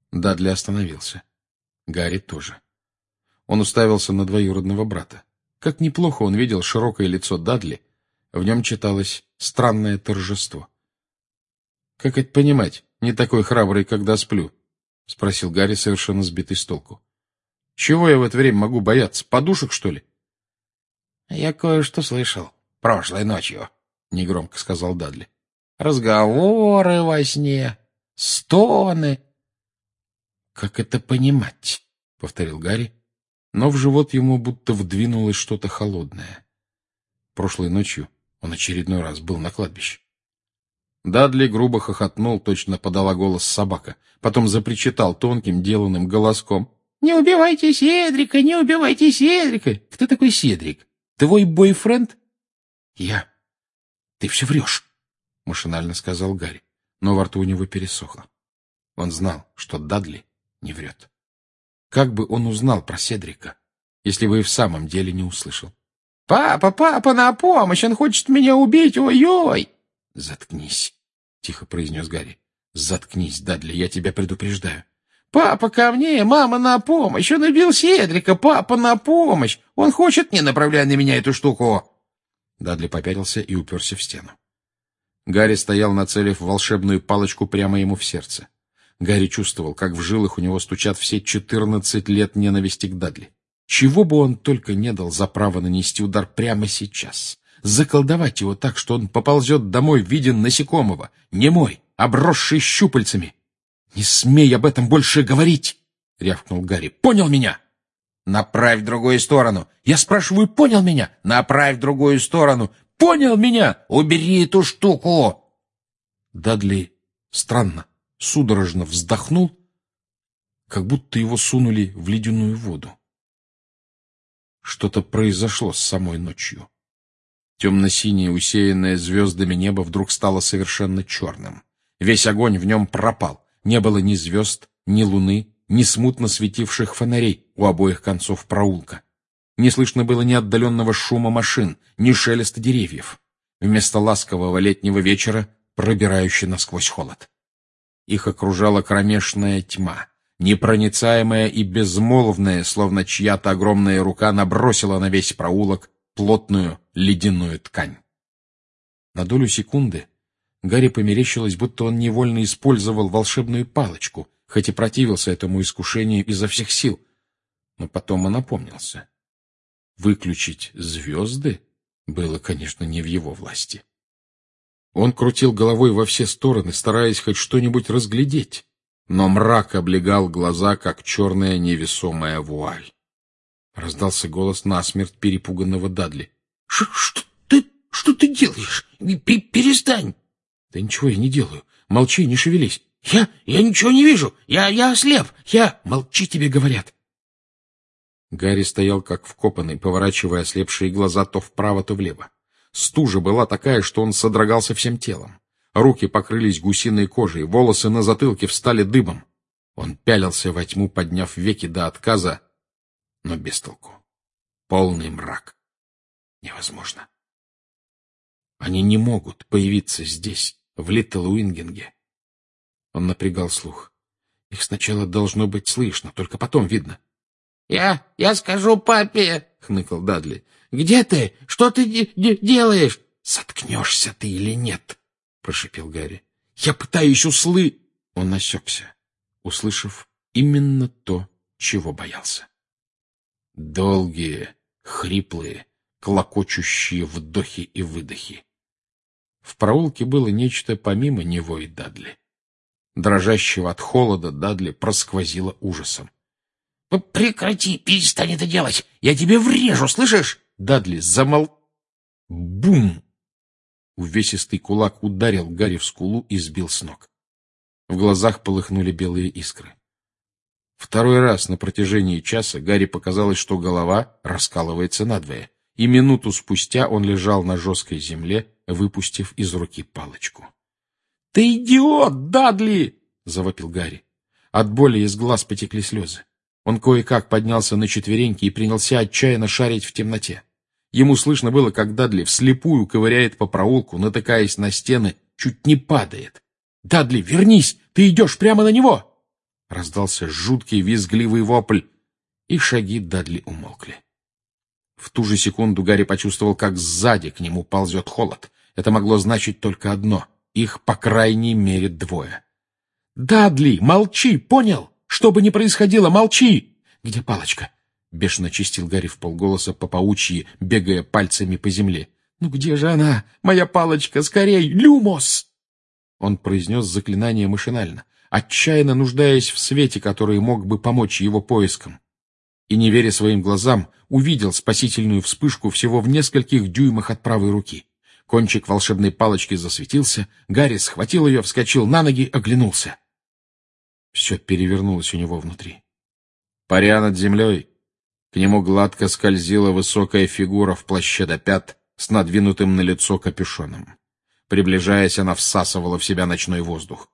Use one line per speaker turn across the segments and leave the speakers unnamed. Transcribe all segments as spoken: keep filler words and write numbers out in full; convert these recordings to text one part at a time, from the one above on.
Дадли остановился. Гарри тоже. Он уставился на двоюродного брата. Как неплохо он видел широкое лицо Дадли, в нем читалось странное торжество. — Как это понимать, не такой храбрый, когда сплю? — спросил Гарри, совершенно сбитый с толку. — Чего я в это время могу бояться? Подушек, что ли? — Я кое-что слышал прошлой ночью, — негромко сказал Дадли. — Разговоры во сне, стоны. — Как это понимать? — повторил Гарри, но в живот ему будто вдвинулось что-то холодное. Прошлой ночью он очередной раз был на кладбище. Дадли грубо хохотнул, точно подала голос собака, потом запричитал тонким, деланным голоском. — Не убивайте Седрика, не убивайте Седрика! — Кто такой Седрик? Твой бойфренд? — Я. — Ты все врешь, — машинально сказал Гарри, но во рту у него пересохло. Он знал, что Дадли не врет. Как бы он узнал про Седрика, если бы и в самом деле не услышал? — Папа, папа, на помощь! Он хочет меня убить! Ой-ой! — Заткнись, — тихо произнес Гарри. — Заткнись, Дадли, я тебя предупреждаю. — Папа, ко мне! Мама, на помощь! Он убил Седрика! Папа, на помощь! Он хочет... Не направляй на меня эту штуку! Дадли попятился и уперся в стену. Гарри стоял, нацелив волшебную палочку прямо ему в сердце. Гарри чувствовал, как в жилах у него стучат все четырнадцать лет ненависти к Дадли. Чего бы он только не дал за право нанести удар прямо сейчас. Заколдовать его так, что он поползет домой в виде насекомого, немой, обросший щупальцами. — Не смей об этом больше говорить! — рявкнул Гарри. — Понял меня? — Направь в другую сторону. — Я спрашиваю, понял меня? — Направь в другую сторону. — Понял меня? Убери эту штуку! Дадли странно, судорожно вздохнул, как будто его сунули в ледяную воду. Что-то произошло с самой ночью. Темно-синее, усеянное звездами небо вдруг стало совершенно черным. Весь огонь в нем пропал. Не было ни звезд, ни луны, ни смутно светивших фонарей у обоих концов проулка. Не слышно было ни отдаленного шума машин, ни шелеста деревьев. Вместо ласкового летнего вечера пробирающий насквозь холод. Их окружала кромешная тьма, непроницаемая и безмолвная, словно чья-то огромная рука набросила на весь проулок плотную ледяную ткань. На долю секунды Гарри померещилось, будто он невольно использовал волшебную палочку, хоть и противился этому искушению изо всех сил. Но потом он опомнился. Выключить звезды было, конечно, не в его власти. Он крутил головой во все стороны, стараясь хоть что-нибудь разглядеть, но мрак облегал глаза, как черная невесомая вуаль. Раздался голос насмерть перепуганного Дадли. — Что ты, что ты делаешь? Перестань! — Да ничего я не делаю. Молчи, не шевелись. — Я, я ничего не вижу. Я, я ослеп. Я... Молчи, тебе говорят. Гарри стоял как вкопанный, поворачивая ослепшие глаза то вправо, то влево. Стужа была такая, что он содрогался всем телом. Руки покрылись гусиной кожей, волосы на затылке встали дыбом. Он пялился во тьму, подняв веки до отказа, но без толку. Полный мрак. Невозможно. Они не могут появиться здесь, в Литл-Уингинге. Он напрягал слух. Их сначала должно быть слышно, только потом видно. — Я, я скажу папе, — хныкал Дадли. — Где ты? Что ты де- де- делаешь? — Заткнешься ты или нет? — прошипел Гарри. — Я пытаюсь услы... Он осекся, услышав именно то, чего боялся. Долгие, хриплые, клокочущие вдохи и выдохи. В проулке было нечто помимо него и Дадли. Дрожащего от холода Дадли просквозило ужасом. — Прекрати, перестань это делать! Я тебе врежу, слышишь? Дадли замол... Бум! Увесистый кулак ударил Гарри в скулу и сбил с ног. В глазах полыхнули белые искры. Второй раз на протяжении часа Гарри показалось, что голова раскалывается надвое, и минуту спустя он лежал на жесткой земле, выпустив из руки палочку. — Ты идиот, Дадли! — завопил Гарри. От боли из глаз потекли слезы. Он кое-как поднялся на четвереньки и принялся отчаянно шарить в темноте. Ему слышно было, как Дадли вслепую ковыряет по проулку, натыкаясь на стены, чуть не падает. — Дадли, вернись! Ты идешь прямо на него! Раздался жуткий визгливый вопль, и шаги Дадли умолкли. В ту же секунду Гарри почувствовал, как сзади к нему ползет холод. Это могло значить только одно — их, по крайней мере, двое. «Дадли, молчи, понял? Что бы ни происходило, молчи!» «Где палочка?» — бешено чистил Гарри вполголоса по паучьи, бегая пальцами по земле. «Ну где же она? Моя палочка! Скорей! Люмос!» Он произнес заклинание машинально, отчаянно нуждаясь в свете, который мог бы помочь его поискам. И, не веря своим глазам, увидел спасительную вспышку всего в нескольких дюймах от правой руки. Кончик волшебной палочки засветился, Гарри схватил ее, вскочил на ноги, оглянулся. Все перевернулось у него внутри. Паря над землей, к нему гладко скользила высокая фигура в плаще до пят с надвинутым на лицо капюшоном. Приближаясь, она всасывала в себя ночной воздух.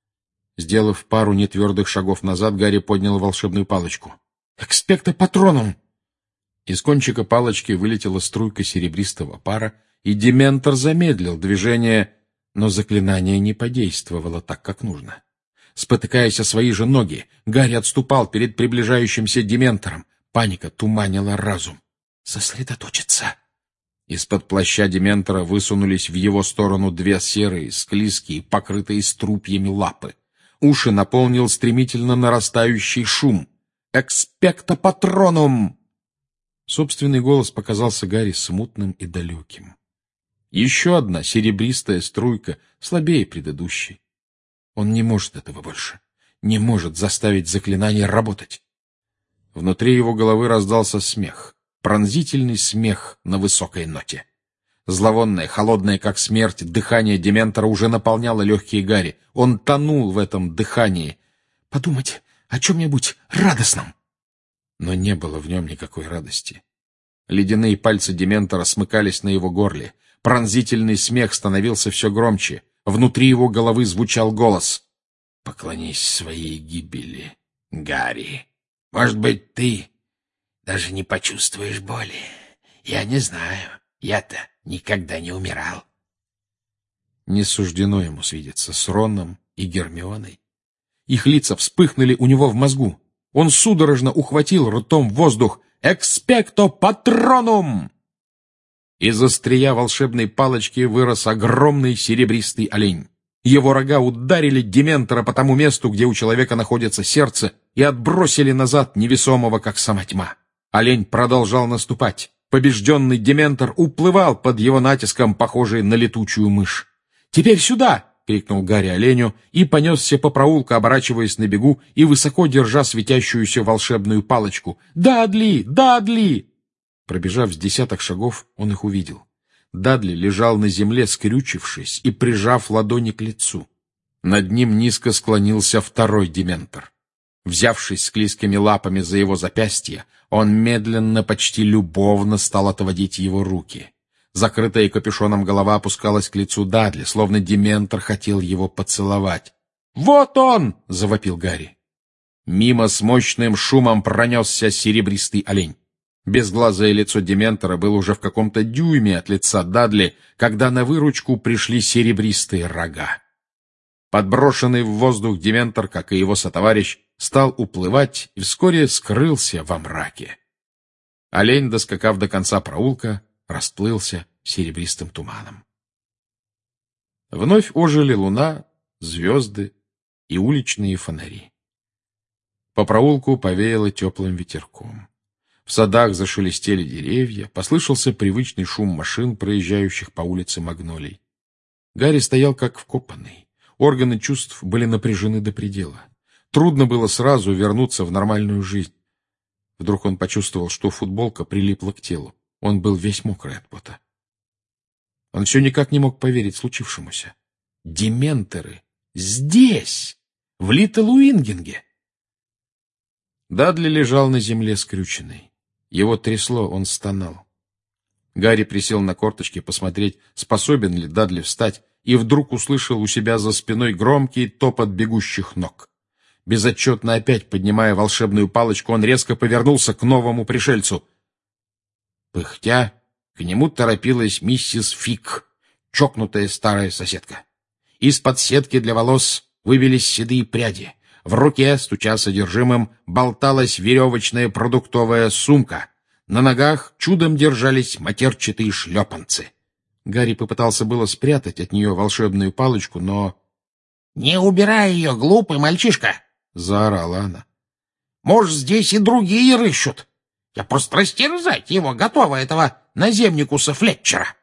Сделав пару нетвердых шагов назад, Гарри поднял волшебную палочку. «Экспекто патроном!» Из кончика палочки вылетела струйка серебристого пара, и Дементор замедлил движение, но заклинание не подействовало так, как нужно. Спотыкаясь о свои же ноги, Гарри отступал перед приближающимся Дементором. Паника туманила разум. «Сосредоточиться!» Из-под плаща Дементора высунулись в его сторону две серые, склизкие, покрытые струпьями лапы. Уши наполнил стремительно нарастающий шум. «Экспекто патронум!» Собственный голос показался Гарри смутным и далеким. Еще одна серебристая струйка, слабее предыдущей. Он не может этого больше. Не может заставить заклинание работать. Внутри его головы раздался смех. Пронзительный смех на высокой ноте. Зловонное, холодное, как смерть, дыхание Дементора уже наполняло легкие Гарри. Он тонул в этом дыхании. Подумать о чем-нибудь радостном. Но не было в нем никакой радости. Ледяные пальцы Дементора смыкались на его горле. Пронзительный смех становился все громче. Внутри его головы звучал голос. «Поклонись своей гибели, Гарри. Может быть, ты даже не почувствуешь боли. Я не знаю. Я-то никогда не умирал». Не суждено ему свидеться с Роном и Гермионой. Их лица вспыхнули у него в мозгу. Он судорожно ухватил ртом воздух. «Экспекто патронум!» Из острия волшебной палочки вырос огромный серебристый олень. Его рога ударили Дементора по тому месту, где у человека находится сердце, и отбросили назад невесомого, как сама тьма. Олень продолжал наступать. Побежденный Дементор уплывал под его натиском, похожий на летучую мышь. «Теперь сюда!» — крикнул Гарри оленю и понесся по проулку, оборачиваясь на бегу и высоко держа светящуюся волшебную палочку. «Дадли! Дадли!» Пробежав с десяток шагов, он их увидел. Дадли лежал на земле, скрючившись и прижав ладони к лицу. Над ним низко склонился второй Дементор. Взявшись склизкими лапами за его запястье, он медленно, почти любовно стал отводить его руки. Закрытая капюшоном голова опускалась к лицу Дадли, словно Дементор хотел его поцеловать. «Вот он!» — завопил Гарри. Мимо с мощным шумом пронесся серебристый олень. Безглазое лицо Дементора было уже в каком-то дюйме от лица Дадли, когда на выручку пришли серебристые рога. Подброшенный в воздух Дементор, как и его сотоварищ, стал уплывать и вскоре скрылся во мраке. Олень, доскакав до конца проулка, расплылся серебристым туманом. Вновь ожили луна, звезды и уличные фонари. По проулку повеяло теплым ветерком. В садах зашелестели деревья, послышался привычный шум машин, проезжающих по улице Магнолий. Гарри стоял как вкопанный. Органы чувств были напряжены до предела. Трудно было сразу вернуться в нормальную жизнь. Вдруг он почувствовал, что футболка прилипла к телу. Он был весь мокрый от пота. Он все никак не мог поверить случившемуся. Дементоры! Здесь! В Литл-Уингинге! Дадли лежал на земле скрюченный. Его трясло, он стонал. Гарри присел на корточки посмотреть, способен ли Дадли встать, и вдруг услышал у себя за спиной громкий топот бегущих ног. Безотчетно опять поднимая волшебную палочку, он резко повернулся к новому пришельцу. Пыхтя, к нему торопилась миссис Фик, чокнутая старая соседка. Из-под сетки для волос выбились седые пряди. В руке, стуча содержимым, болталась веревочная продуктовая сумка. На ногах чудом держались матерчатые шлепанцы. Гарри попытался было спрятать от нее волшебную палочку, но... — Не убирай ее, глупый мальчишка! — заорала она. — Может, здесь и другие рыщут. Я просто растерзать его готова, этого наземникуса Флетчера.